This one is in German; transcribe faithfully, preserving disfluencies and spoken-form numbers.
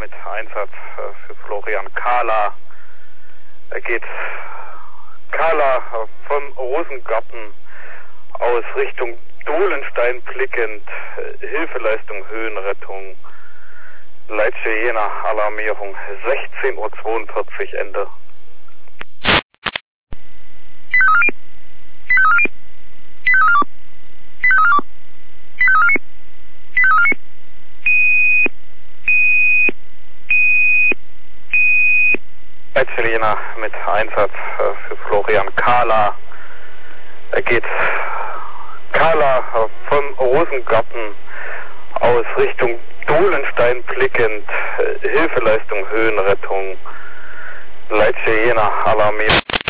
mit Einsatz für Florian Kahler. Er geht Kahler vom Rosengarten aus Richtung Dohlenstein blickend, Hilfeleistung, Höhenrettung, Leitstelle Jena, Alarmierung, sechzehn Uhr zweiundvierzig, Ende. Leitstelle Jena mit Einsatz für Florian Kahler. Er geht Kahler vom Rosengarten aus Richtung Dohlenstein blickend, Hilfeleistung, Höhenrettung, Leitstelle Jena, Alarmierung.